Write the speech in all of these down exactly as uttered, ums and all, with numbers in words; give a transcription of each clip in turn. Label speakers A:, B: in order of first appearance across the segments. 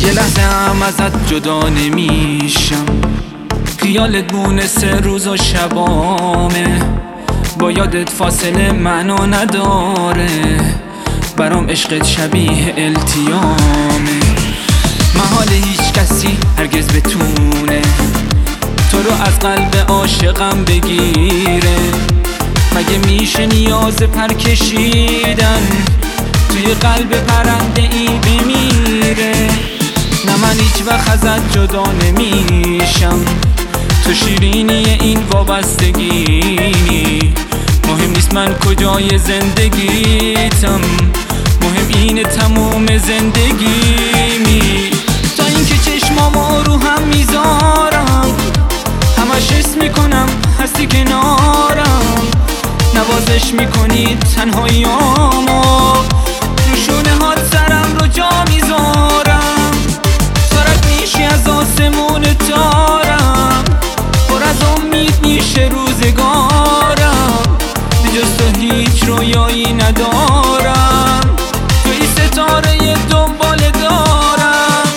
A: یه لحظه هم ازت جدا نمیشم، خیالت مونس روز و شبامه، با یادت فاصله معنا نداره، برام عشقت شبیه التیامه. محال هیچ کسی هرگز بتونه تو رو از قلب عاشقم بگیره، مگه میشه نیاز پر کشیدن توی قلب پرنده ای بمیره؟ نه من هیچ وقت ازت جدا نمیشم، تو شیرینی این وابستگی. مهم نیست من کجای زندگیتم، مهم اینه تموم زندگیمی. تا اینکه چشمامو رو هم میذارم، همش حس میکنم هستی کنارم، نوازش میکنی تنهاییامو، رو شونه هات سرم رو جا میذارم. سرت میشی از آسمون تارم، پر از امید میشه روزگارم، بجز تو هیچ رویایی ندارم، توی ستاره دنبال دارم.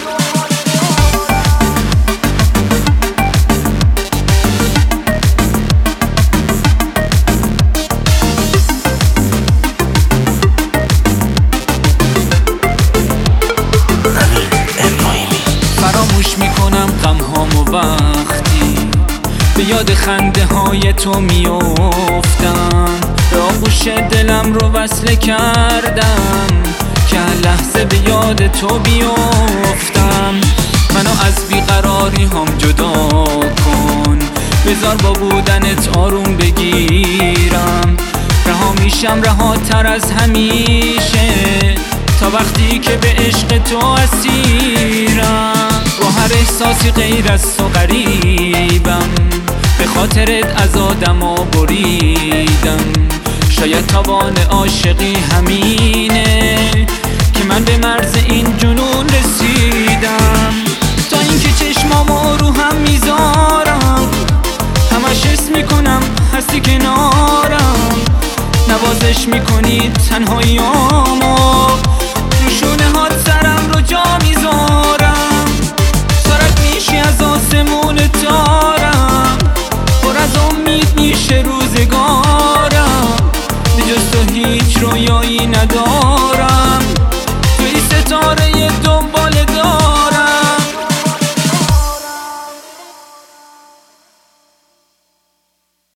A: فراموش میکنم غمهامو وقتی به یاد خنده های تو میافتم، به آغوش دلم رو وصله کردم که هر لحظه به یاد تو بیافتم. منو از بیقراری هم جدا کن، بذار با بودنت آروم بگیرم، رها میشم رهاتر از همیشه، تا وقتی که به عشق تو اسیرم. با هر احساسی غیر از تو غریبم، به خاطرت از آدما بریدم، شاید تاوان عاشقی همینه که من به مرز این جنون رسیدم. تا اینکه چشمامو رو هم میذارم، همش حس میکنم هستی کنارم، نوازش میکنی تنهاییامو، رو شونه هات سرم رو جا میذارم. سرت میشی از آسمون تارم، پر از امید میشه روزگارم، بجز تو هیچ رویایی ندارم، توی ستاره دنبال